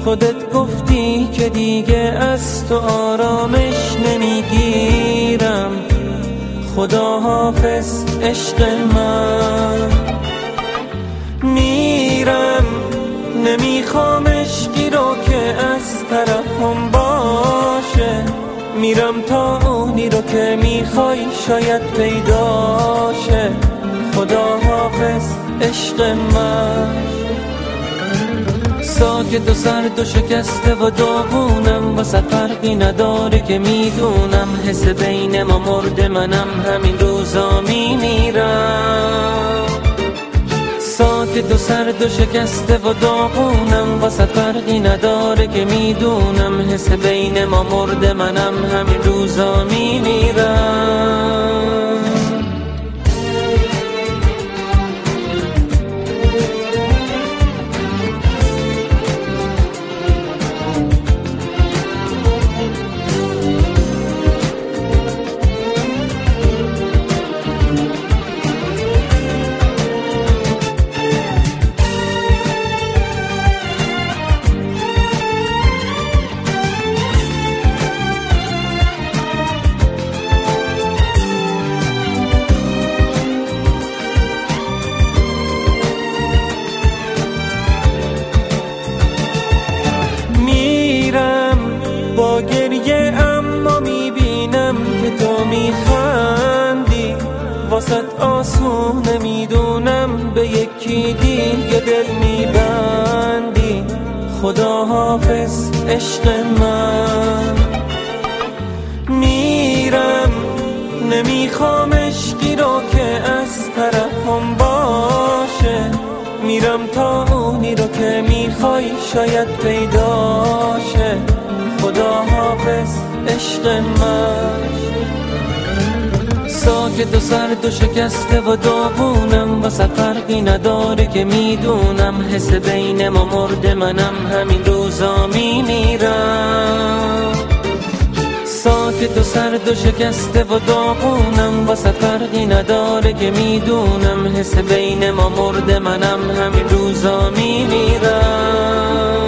خودت گفتی که دیگه از تو آرامش نمیگیرم. خدا حافظ عشق من، میرم نمیخوام عشقی رو که از طرفم باشه. میرم تا اونی رو که میخوای شاید پیداشه. خدا حافظ عشق من. ساکت و سرد و شکسته و داغونم، واسه فرقی نداره که میدونم حس بین ما مرده، منم همین روزا میمیرم. ساکت و سرد و شکسته و داغونم، واسه فرقی نداره که میدونم حس بین ما مرده، منم همین روزا میمیرم. با گریه اما میبینم که تو میخندی، واسط آسونه میدونم به یکی دیگه دل میبندی. خدا حافظ عشق من، میرم نمیخوام عشقی رو که از طرفم باشه. میرم تا اونی رو که میخوای شاید پیداشه. خدا حافظ عشق من. ساکت و سرد و شکسته و داغونم، واسه فرقی نداره که میدونم حس بین ما مرده، منم همین روزا میمیرم. ساکت و سرد و شکسته و داغونم، واسه فرقی نداره که میدونم حس بین ما مرده، منم همین روزا میمیرم.